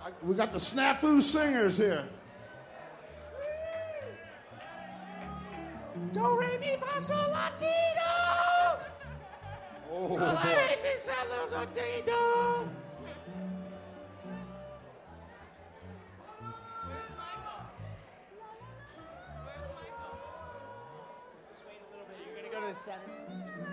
We got the Snafu Singers here. Do, re, mi, fa, sol, la, ti, do. Oh, Do, la, re, mi, fa, sol, la, ti, do. Just wait a little bit. You're going to go to the center.